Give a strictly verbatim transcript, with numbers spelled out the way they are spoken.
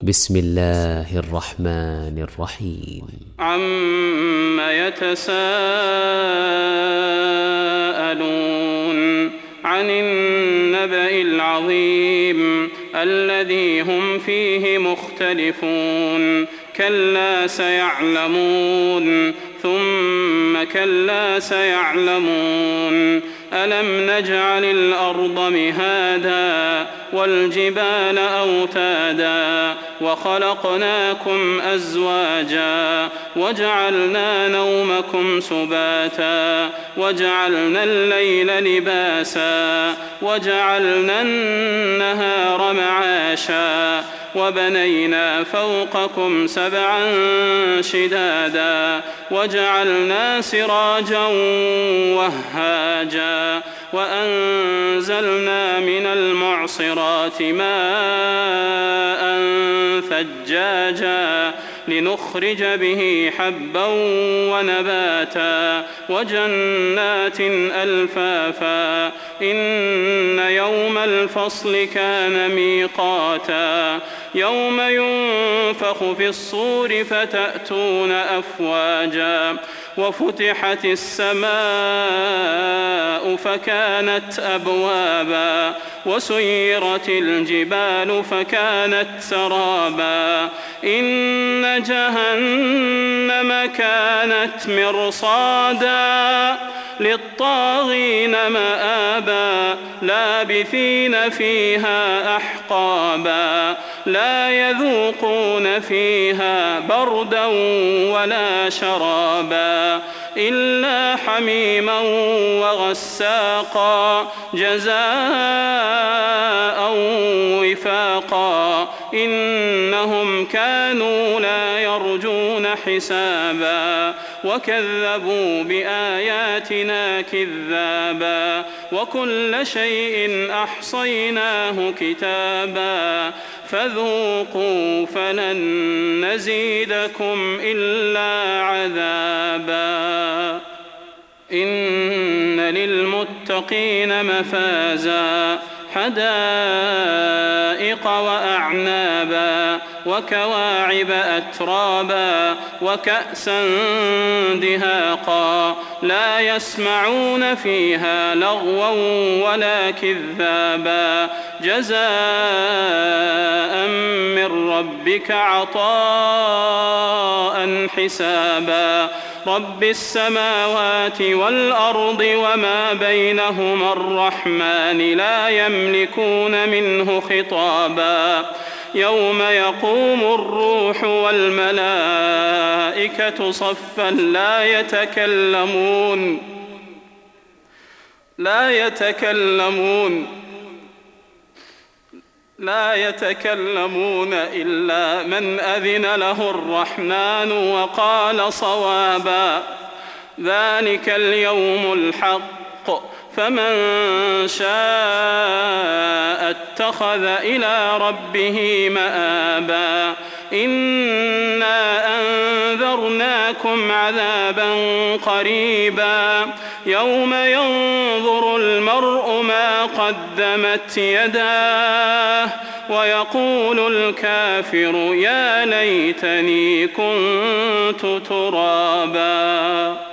بسم الله الرحمن الرحيم. عم يتساءلون عن النبأ العظيم الذي هم فيه مختلفون كلا سيعلمون ثم كلا سيعلمون ألم نجعل الأرض مهادا والجبال أوتادا وخلقناكم أزواجا وجعلنا نومكم سباتا وجعلنا الليل لباسا وجعلنا النهار معاشا وبنينا فوقكم سبعا شدادا وجعلنا سراجا وهاجا وأنزلنا من المعصرات ماء ثجاجا لنخرج به حبا ونباتا وجنات ألفافا إن يوم الفصل كان ميقاتا يوم ينفخ في الصور فتأتون أفواجا وفتحت السماء فكانت أبوابا وسيرت الجبال فكانت سرابا إن جهنم كانت مرصادا للطاغين مآبا لابثين فيها أحقابا لا يذوقون فيها بردا ولا شرابا إلا حميما وغساقا جزاء وفاقا إنهم كانوا لا يرجون حسابا وكذبوا بآياتنا كذابا وكل شيء أحصيناه كتابا فذوقوا فلن نزيدكم إلا عذابا إن للمتقين مفازا حدائق وأعنابا وكواعب أترابا وكأسا دهاقا لا يسمعون فيها لغوا ولا كذابا جزاء من ربك عطاء حسابا رب السماوات والأرض وما بينهما الرحمن لا يملكون منه خطابا يوم يقوم الروح والملائكة صفا لا يتكلمون لا يتكلمون لا يتكلمون إلا من أذن له الرحمن وقال صوابا ذلك اليوم الحق فمن شاء اتخذ إلى ربه مآبا إنا أنذرناكم عذابا قريبا يوم ينظر المرء ما قدمت يداه ويقول الكافر يا ليتني كنت ترابا.